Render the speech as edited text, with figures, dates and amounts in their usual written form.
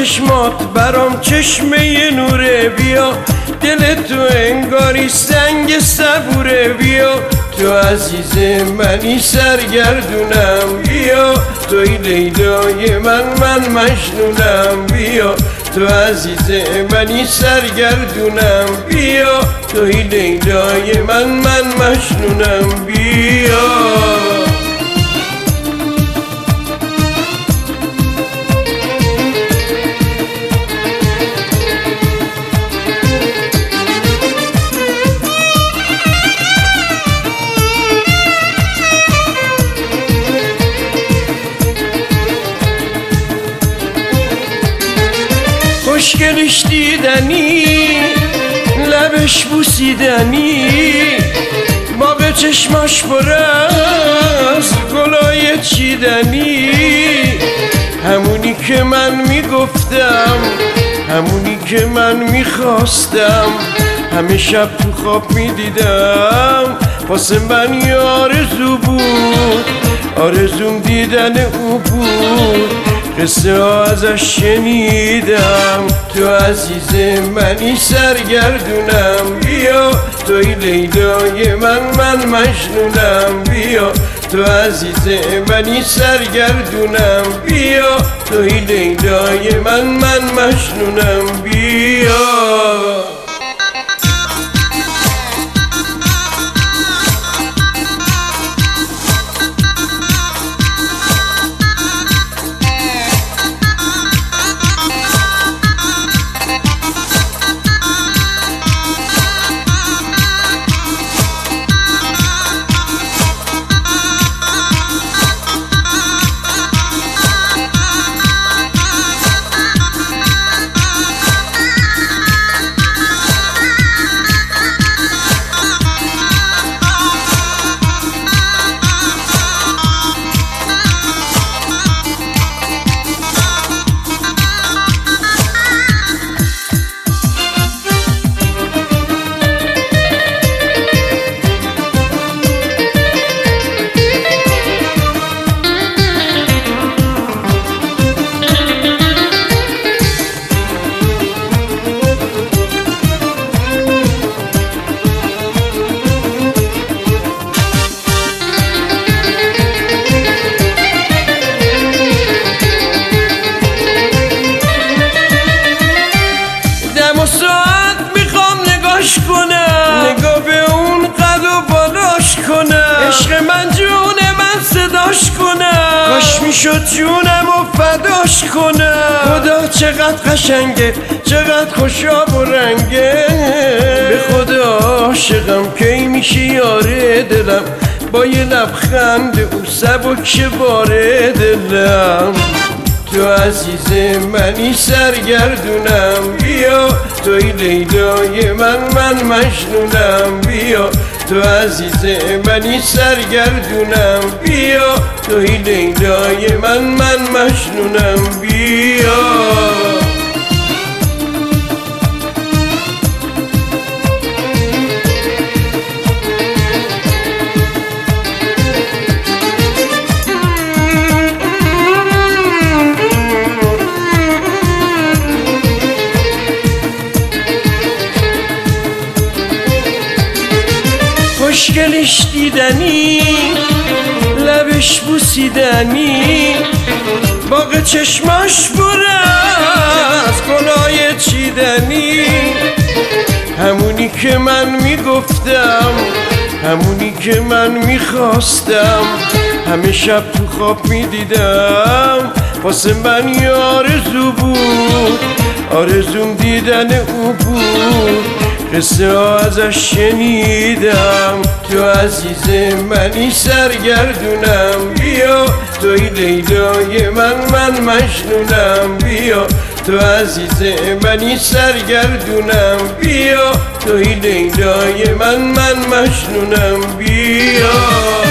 چشمات برام چشمه نوره، بیا دل تو انگاری سنگ صبوره، بیا تو عزیز منی سرگردونم، بیا توی لیلای من مجنونم، بیا تو عزیز منی سرگردونم، بیا توی لیلای من مجنونم، بیا. خوشگلش دیدنی، لبش بوسیدنی، باغ چشماش پر از گلای چیدنی، همونی که من میگفتم، همونی که من میخواستم، همه شب تو خواب میدیدم، واسه من یه آرزو بود، آرزوم دیدن او بود، قصه ها ازش شنیدم، تو عزیز منی سرگردونم، بیا توی لیلای من مجنونم، بیا تو عزیز منی سرگردونم، بیا توی لیلای من مجنونم، بیا. نگاه به اون قد و بالاش کنم، عشق من جون من صداش کنم، کاش میشد جونم و فداش کنم، خدا چقدر قشنگه، چقدر خوشاب و رنگه، به خدا عاشقم کی میشه یاره دلم، با یه لبخند او سبک باره دلم، تو عزیز منی سرگردونم، بیا توی لیلای من مجنونم، بیا تو عزیز منی سرگردونم، بیا توی لیلای من مجنونم، بیا. خوشگلش دیدنی، لبش بوسیدنی، باغ چشماش پر از گلای چیدنی، همونی که من میگفتم، همونی که من میخواستم، همه شب تو خواب میدیدم، واسه من یه آرزو بود، آرزوم دیدن او بود، قصه ها ازش شنیدم، تو عزیز منی سرگردونم، بیا توی لیلای من مجنونم، بیا تو عزیز منی سرگردونم، بیا توی لیلای من مجنونم، بیا.